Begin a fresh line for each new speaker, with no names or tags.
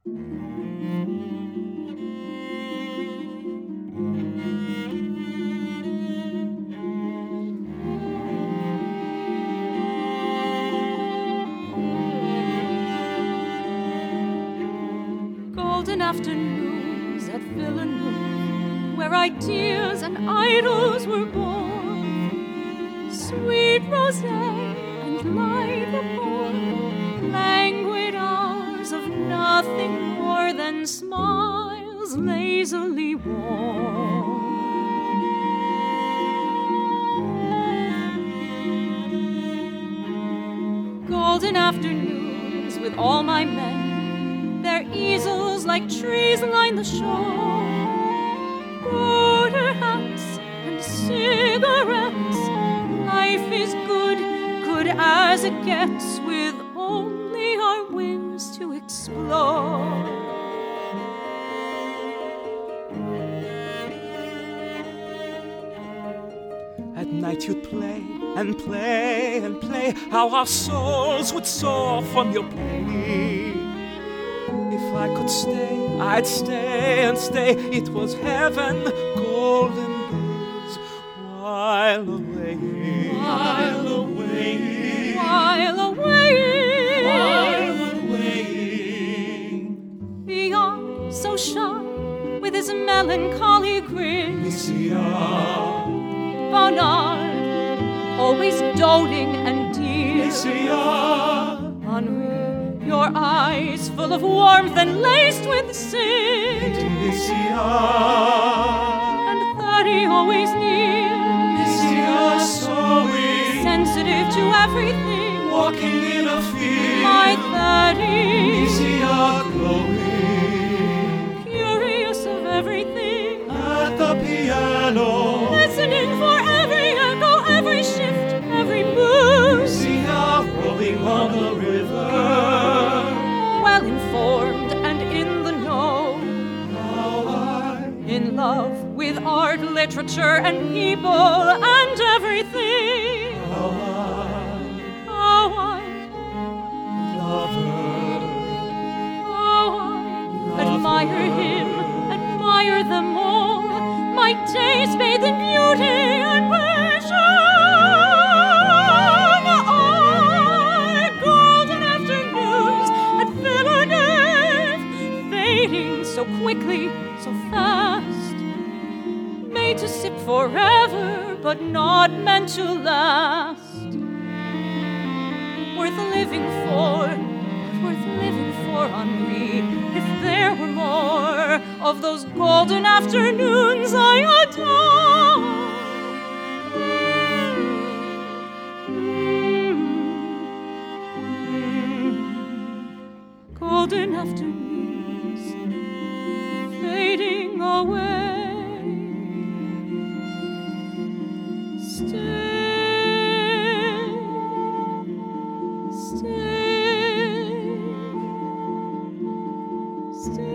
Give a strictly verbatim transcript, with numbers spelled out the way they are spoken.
Golden afternoons at Villeneuve, where ideas and idols were born. Sweet rosé and light upon, languid hours of nothing more than smiles lazily worn. Golden afternoons with all my men, their easels like trees line the shore. Border hats and cigarettes, life is good, good as it gets, with only our wings to explore.
At night you'd play and play and play, how our souls would soar from your play. If I could stay, I'd stay and stay. It was heaven, golden days, while away,
While
away,
While away,
while away.
Beyond, so shy, with his melancholy grin,
Messiah,
Bonnard, always doting and dear.
Messiah,
Henri, your eyes full of warmth and laced with sin.
Messiah,
And Thirty always near,
Messiah, sewing,
sensitive to everything.
walking in a field.
My Thirty,
Messiah, glowing
curious of everything,
at the piano.
listening for every echo, every shift, every move.
Messiah, rolling on the river.
Well informed and in the know,
How I,
in love with art, literature, and people, and everything.
how
How I,
I love her.
how I admire him, admire them all. My days bathed in beauty and passion. I, golden afternoons at Villeneuve, fading so quickly, so fast, made to sip forever, but not meant to last. Worth living for, worth living for, Henri, if there were more of those golden afternoons I adore. Mm-hmm. Golden afternoons fading away. Still, still, still.